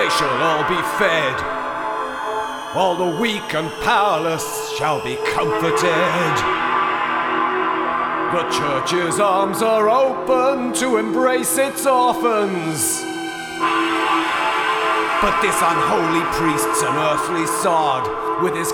they shall all be fed. All the weak and powerless shall be comforted. The church's arms are open to embrace its orphans. But this unholy priest's an earthly sod, with his